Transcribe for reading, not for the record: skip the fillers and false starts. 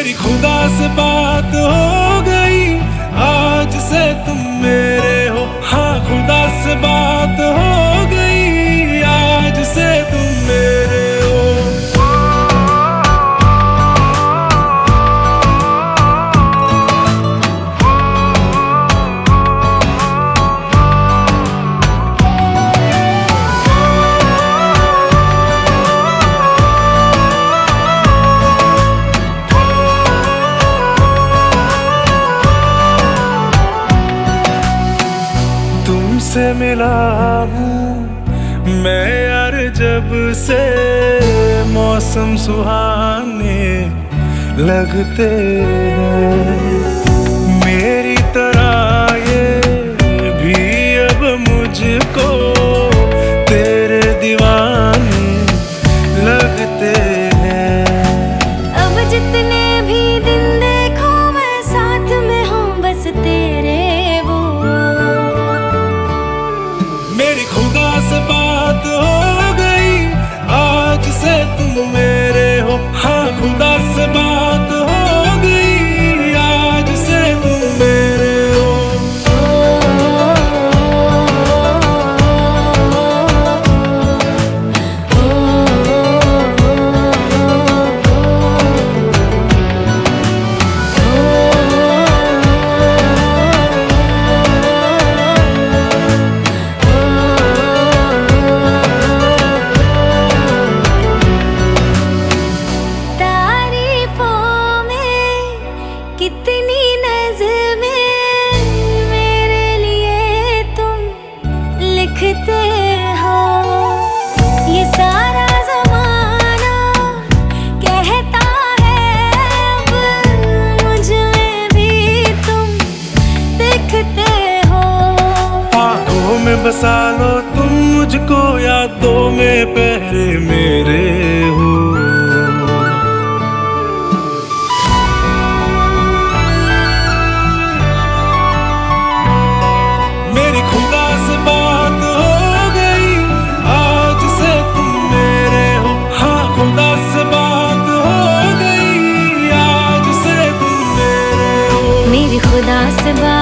मेरी खुदा से बात हो गई, आज से तुम मेरे हो। हाँ, खुदा से बात हो गई, आज से तुम मेरे हो। तुमसे मिला हूँ मैं यार जब से, मौसम सुहाने लगते हैं। मेरी तरह ये भी अब मुझको तेरे दीवाने लगते हैं। अब जितने भी दिन देखो मैं साथ में हूँ बस तेरे वो। मेरी खुदा से बात हो गई, आज से तुम मेरे हो। हाँ, खुदा से बात हो गई, आज से तुम मेरे हो। कितनी नज़्में मेरे लिए तुम लिखते हो। ये सारा ज़माना कहता है अब मुझ में भी तुम दिखते हो। आँखों में बसा लो तुम मुझको, यादों में पहरे मेरे हो। मेरी खुदा से बात